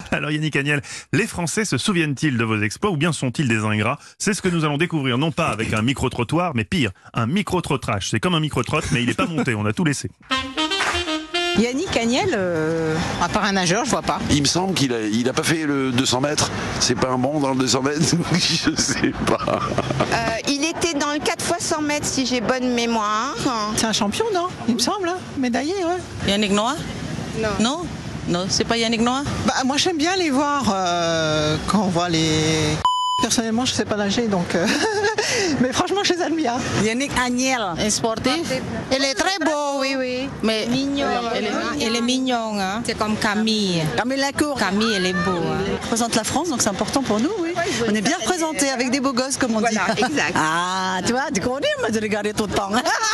Alors Yannick Agnel, les Français se souviennent-ils de vos exploits ou bien sont-ils des ingrats? C'est ce que nous allons découvrir, non pas avec un micro-trottoir, mais pire, un micro-trottrage. C'est comme un micro-trotte, mais il n'est pas monté, on a tout laissé. Yannick Agnel, à part un nageur, je vois pas. Il me semble qu'il a pas fait le 200 mètres. C'est pas un bon dans le 200 mètres. Je sais pas. Il était dans le 4x100 mètres si j'ai bonne mémoire. C'est un champion, non? Il me semble, hein, médaillé, ouais. Yannick Noah? Non. Non, c'est pas Yannick Noah? Bah, moi, j'aime bien les voir quand on voit les... Personnellement, je sais pas nager, donc... Mais franchement, je les admire. Yannick Agnel, un sportif. Il est très beau, oui. Mais Mignon. elle est mignonne, hein. C'est comme Camille. Camille Lacour. Camille, elle est beau. Hein. Elle représente la France, donc c'est important pour nous, oui. On est bien représentés avec des beaux gosses, comme on dit. Voilà, exact. Ah, tu vois, tu connais, moi, de regarder tout le temps.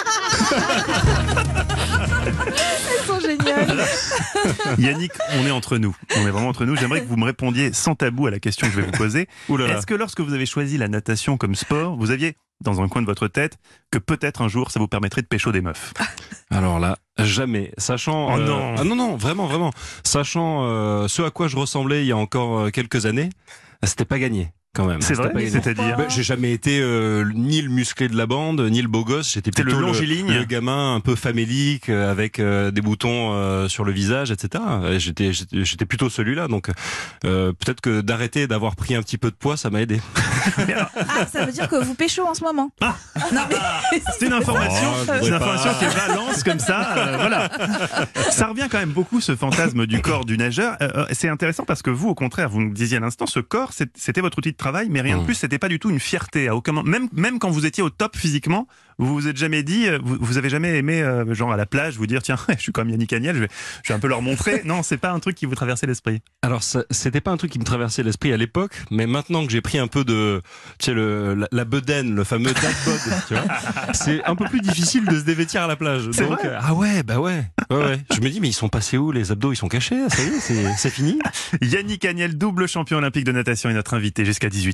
Ils sont géniales. Yannick, on est entre nous. On est vraiment entre nous. J'aimerais que vous me répondiez sans tabou à la question que je vais vous poser. Est-ce que lorsque vous avez choisi la natation comme sport, vous aviez dans un coin de votre tête que peut-être un jour ça vous permettrait de pécho des meufs? Alors là, jamais. Sachant... Oh non. Ah non, vraiment. Sachant ce à quoi je ressemblais il y a encore quelques années, c'était pas gagné. Quand même. C'est vrai, c'est-à-dire j'ai jamais été ni le musclé de la bande, ni le beau gosse. J'étais plutôt le gamin un peu famélique avec des boutons sur le visage, etc. Et j'étais plutôt celui-là. Donc peut-être que d'arrêter d'avoir pris un petit peu de poids, ça m'a aidé. Ah, ça veut dire que vous pécho en ce moment? Non, mais... C'est une information, qui est balance comme ça. Voilà. Ça revient quand même beaucoup, ce fantasme du corps du nageur. C'est intéressant parce que vous, au contraire, vous nous disiez à l'instant, ce corps, c'était votre outil de travail, mais rien de plus, c'était pas du tout une fierté. À aucun moment, même quand vous étiez au top physiquement, vous vous êtes jamais dit, vous avez jamais aimé, genre à la plage, vous dire, tiens, je suis comme Yannick Agnel, je vais un peu leur montrer. Non, c'est pas un truc qui vous traversait l'esprit. Alors, c'était pas un truc qui me traversait l'esprit à l'époque, mais maintenant que j'ai pris un peu de, tu sais, la bedaine, le fameux dad bod, tu vois, c'est un peu plus difficile de se dévêtir à la plage. C'est donc, vrai. ah ouais. Je me dis, mais ils sont passés où? Les abdos, ils sont cachés, ça y est, c'est fini. Yannick Agnel, double champion olympique de natation, est notre invité jusqu'à 18h.